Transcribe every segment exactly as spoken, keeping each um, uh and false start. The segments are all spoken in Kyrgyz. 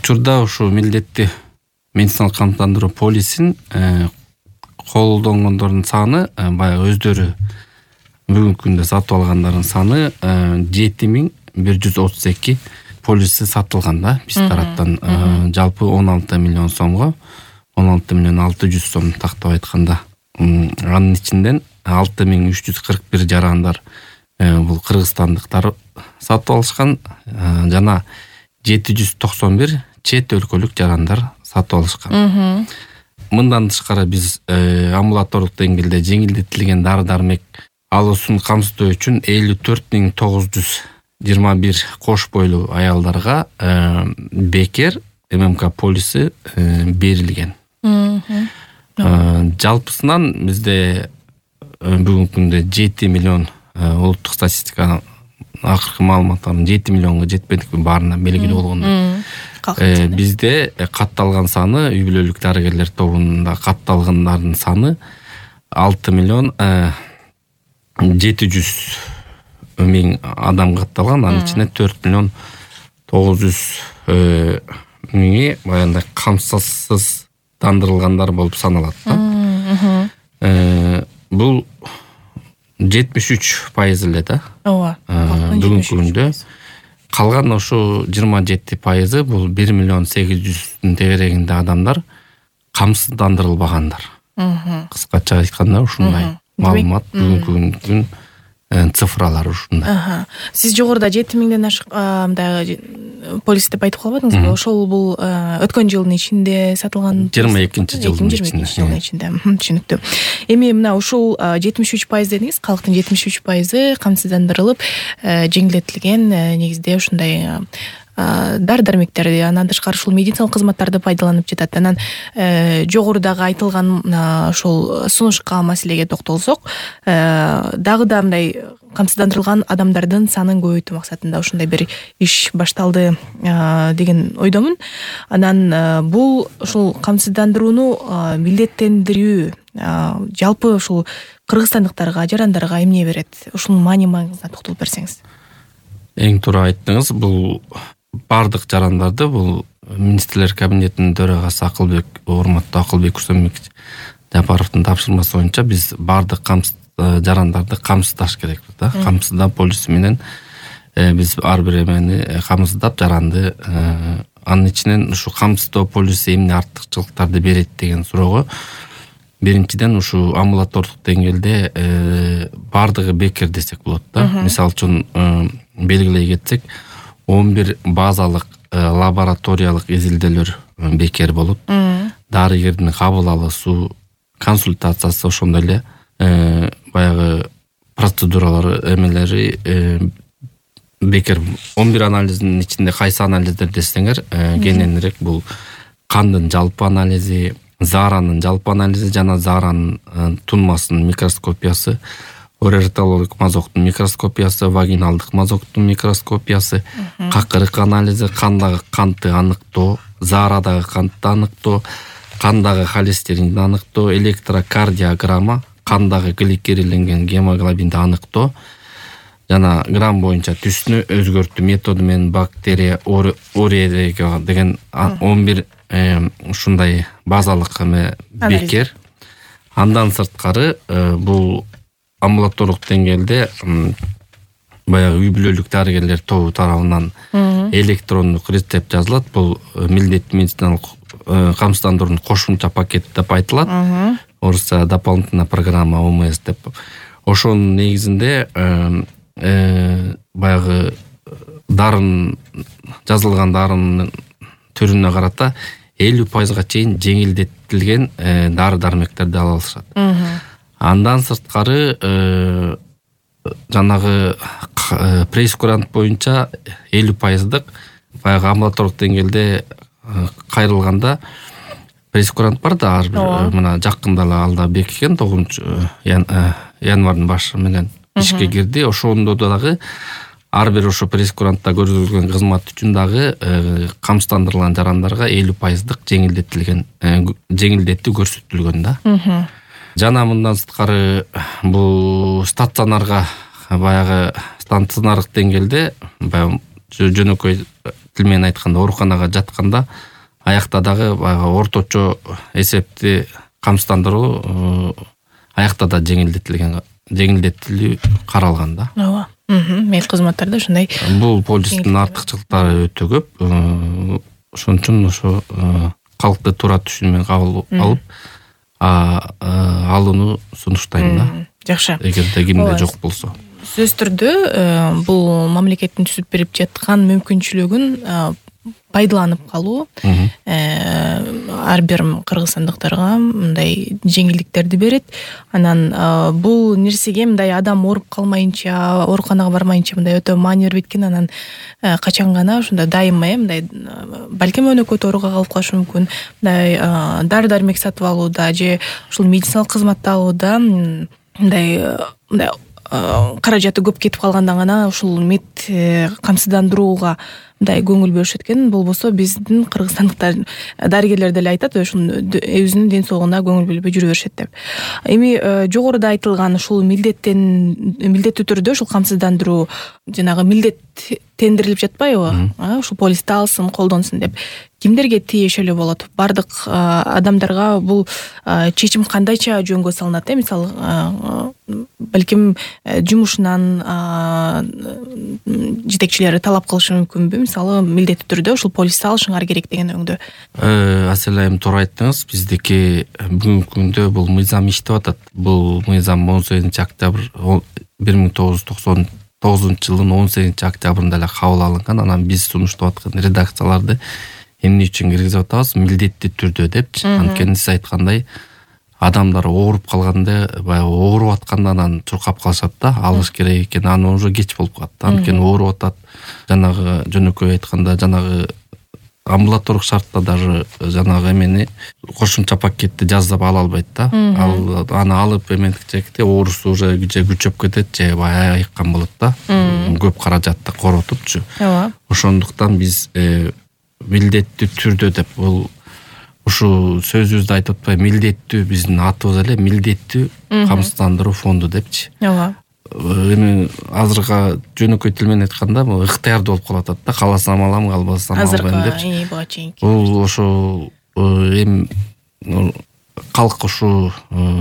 учурда ушу милдеттүү медициналык камсыздандыруу полисин колдонгондордун саны баягы өздөрү бүгүнкү күндө сатып алгандардын саны жети миң бир жүз отуз эки полиси сатылган да биз тараптан. Жалпы он алты миллион сомго он алты миллион алты жүз сом тактап айтканда. Анын ичинден алты миң үч жүз кырк бир жарандар бул кыргызстандыктар сатып алышкан жана жети жүз токсон бир чет өлкөлүк жарандар сатып алышкан. Мындан тышкары биз амбулаторлук деңгээлде жеңилдетилген дары-дармек алуусун камсыздоо үчүн элүү төрт миң тогуз жүз жыйырма бир кош бойлуу аялдарга бекер ММК полиси берилген. Жалпысынан бизде бүгүнкү күндө жети миллион улуттук статистика акыркы маалыматтардын жети миллионго жетпедик баарына белгилүү болгондой. Бизде катталган саны үй бүлөлүк дарыгерлер тобунда катталгандардын саны алты миллион жети жүз миң адам катталган. Анын ичинде төрт миллион тогуз жүз миңи баягындай камсызсыздандырылгандар болуп саналат да. Бул жетимиш үч пайыз эле да. Ооба. Бүгүнкү күндө калган ошо жыйырма жети пайызы бул бир миллион сегиз жүздүн тегерегинде адамдар камсыздандырылбагандар. Кыскача айтканда ушундай маалымат бүгүнкү күндүн цифралар ушундай. Сиз жогоруда жети миңден ашык мындай полис деп айтып калбадыңызбы? Ошол бул өткөн жылдын ичинде сатылган жыйырма экинчи жылдын ичинде. Түшүнүктүү. Эми мына ушул жетимиш үч пайыз дедиңиз, калктын жетимиш үч пайызы камсыздандырылып, жеңилдетилген негизде ушундай дары-дармектерди, андан тышкары ушул медициналык кызматтарды пайдаланып жатат. Анан жогорудагы айтылган ошол сунушка маселеге токтолсок, дагы да мындай камсыздандырылган адамдардын санын көбөйтүү максатында ушундай бир иш башталды деген ойдомун. Анан бул ушул камсыздандырууну милдеттендирүү жалпы ушул кыргызстандыктарга, жарандарга эмне берет? Ушунун маани маңызына токтолуп берсеңиз. Эң туура айттыңыз. Бул бардык жарандарды бул министрлер кабинетинин төрагасы Акылбек, урматтуу Акылбек Курсанбек Жапаровдун тапшырмасы боюнча биз бардык жарандарды камсыздаш керек да. Камсыздап полиси менен биз ар бир эмени камсыздап жаранды, анын ичинен ушу камсыздоо полиси эмне артыкчылыктарды берет деген суроого биринчиден ушу амбулаторлук деңгээлде бардыгы бекер десек болот да. Мисалы үчүн белгилей кетсек, он бир базалык лабораториялык изилдөөлөр бекер болот. Дарыгердин кабыл алуусу, консультациясы ошондой эле баягы процедуралары эмелери бекер. он бир анализдин ичинде кайсы анализдер десеңер, кененирээк бул кандын жалпы анализи, зааранын жалпы анализи жана зааранын тунмасынын микроскопиясы, орертологик мазоктун микроскопиясы, вагиналдык мазоктун микроскопиясы, какырык анализи, кандагы кантты аныктоо, заарадагы кантты аныктоо, кандагы холестеринди аныктоо, электрокардиограмма, кандагы гликерленген гемоглобинди аныктоо, жана грамм боюнча түсүнө өзгөртүү методу менен бактерия уререга деген он бир ушундай базалык эме бекер. Андан сырткары бул амбулаторлук деңгээлде баягы үй бүлөлүк дарыгерлер тобу тарабынан электрондук рецепт жазылат. Бул милдеттүү медициналык камсыздандыруунун кошумча пакети деп айтылат. Орусча дополнительная программа ОМС деп. Ошонун негизинде баягы дарын жазылган дарынын түрүнө карата элүү пайызга чейин жеңилдетилген дары-дармектерди ала алышат. Андан сырткары жанагы прейскурант боюнча элүү пайыздык баягы амбулаторлук деңгээлде кайрылганда прейскурант бар да, ар бир мына жакында эле алда бекиген тогузунчу январдын башы менен ишке кирди. Ошондо дагы ар бир ошо прейскурантта көрсөтүлгөн кызмат үчүн дагы камсыздандырылган жарандарга элүү пайыздык жеңилдетилген жеңилдетүү көрсөтүлгөн да. Жана мындан сырткары бул стационарга баягы стационардык деңгээлде баягы жөнөкөй тил менен айтканда ооруканага жатканда аякта дагы баягы орточо эсепти камсыздандыруу аякта да жеңилдетилген жеңилдетилүү каралган да. Ооба. Мед кызматтарда ушундай. Бул полистин артыкчылыктары өтө көп. Ошон үчүн ошо калкты туура түшүнүү менен кабыл алып алууну сунуштайм да. Жакшы. Эгерде кимде жок болсо. Сөз түрдө бул мамлекеттин түзүп берип жаткан мүмкүнчүлүгүн пайдаланып калуу ар бир кыргызстандыктарга мындай жеңилдиктерди берет. Анан бул нерсеге мындай адам ооруп калмайынча, ооруканага бармайынча мындай өтө маани бербейт экен. Анан качан гана ушундай дайыма э мындай балким өнөкөт ооруга калып калышы мүмкүн. Мындай дары-дармек сатып алууда же ушул медициналык кызматты алууда мындай мындай каражаты көп кетип калганда гана ушул мед камсыздандырууга мындай көңүл бөлүшөт экен. Болбосо биздин кыргызстандыктар дарыгерлер деле айтат, ушул өзүнүн ден соолугуна көңүл бөлбөй жүрө беришет деп. Эми жогоруда айтылган ушул милдеттен милдеттүү түрдө ушул камсыздандыруу жанагы милдеттендирилип жатпайбы? Ушул полисти алсын, колдонсун деп. Кимдерге тиешелүү болот? Бардык адамдарга бул чечим кандайча жөнгө салынат? Мисалы, балким жумушунан жетекчилери талап кылышы мүмкүнбү? Мисалы, милдеттүү түрдө ушул полисти алышыңар керек деген өңдө. Аселе эми туура айттыңыз. Биздики бүгүнкү күндө бул мыйзам иштеп атат. Бул мыйзам он сегизинчи октябрь бир миң тогуз жүз токсон тогузунчу жылдын он сегизинчи октябрында эле кабыл алынган. Анан биз сунуштап аткан редакцияларды эмне үчүн киргизип атабыз? Милдеттүү түрдө депчи. Анткени сиз айткандай адамдар ооруп калганда, баягы ооруп атканда анан чуркап калышат да, алыш керек экен, аны уже кеч болуп калат. Анткени ооруп атат. Жанагы жөнөкөй айтканда, жанагы амбулаторлук шартта даже жанагы эмени кошумча пакетти жазып ала албайт да. Ал аны алып эметекте оорусу уже күчөп кетет же баягы айыккан болот да. Көп каражатты коротупчу. Ооба. Ошондуктан биз милдеттүү түрдө деп бул ушу сөзүбүздү айтып атпайбы, милдеттүү биздин атыбыз эле милдеттүү камсыздандыруу фонду депчи. Ооба. Эми азыркы жөнөкөй тил менен айтканда бул ыктыярдуу болуп калып атат да, кааласам алам, каалбасам албайм депчи. Азыркы буга чейинки. Бул ошо эми калк ушу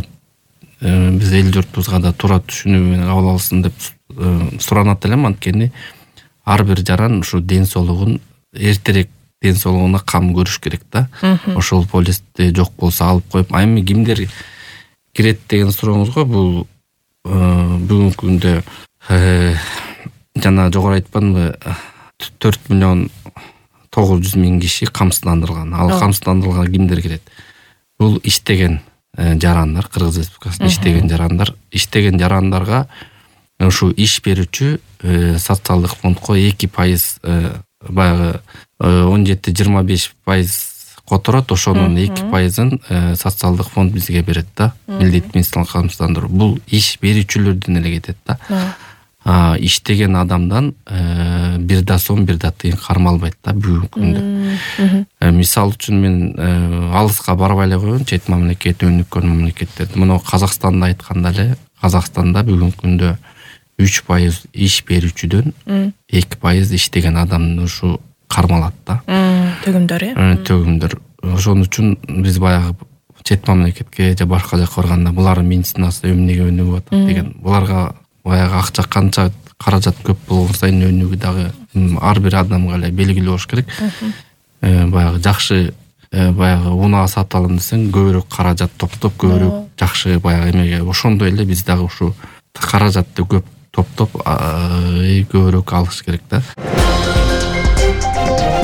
биз эл журтубузга да туура түшүнүү менен кабыл алсын деп суранат элем. Анткени ар бир жаран ушу ден соолугун эртерээк ден соолугуна кам көрүш керек да. Ошол полисти жок болсо алып коюп, а эми кимдер кирет деген сурооңузго бул бүгүнкү күндө жана жогору айтпадымбы, төрт миллион тогуз жүз миң киши камсыздандырылган. Ал камсыздандырылган кимдер кирет? Бул иштеген жарандар, Кыргыз Республикасында иштеген жарандар, иштеген жарандарга ушу иш берүүчү социалдык фондко эки пайыз баягы он жети жыйырма беш пайыз которот, ошонун эки пайызын социалдык фонд бизге берет да. Милдеттүү медициналык камсыздандыруу. Бул иш берүүчүлөрдөн эле кетет да. Иштеген адамдан бир да сом, бир да тыйын кармалбайт да бүгүнкү күндө. Мисал үчүн мен алыска барбай эле коеюн, чет мамлекет, өнүккөн мамлекеттерди. Мына Казакстанда айтканда эле, Казакстанда бүгүнкү күндө үч пайыз иш берүүчүдөн эки пайыз иштеген адамды ушу кармалат да. Төгүмдөр э? Төгүмдөр. Ошон үчүн биз баягы чет мамлекетке же башка жака барганда булардын медицинасы эмнеге өнүгүп атат деген, буларга баягы акча канча каражат көп болгон сайын өнүгүү дагы ар бир адамга эле белгилүү болуш керек. Баягы жакшы баягы унаа сатып алам десең, көбүрөөк каражат топтоп, көбүрөөк жакшы баягы эмеге, ошондой эле биз дагы ушу каражатты көп топтоп көбүрөөк алыш керек да.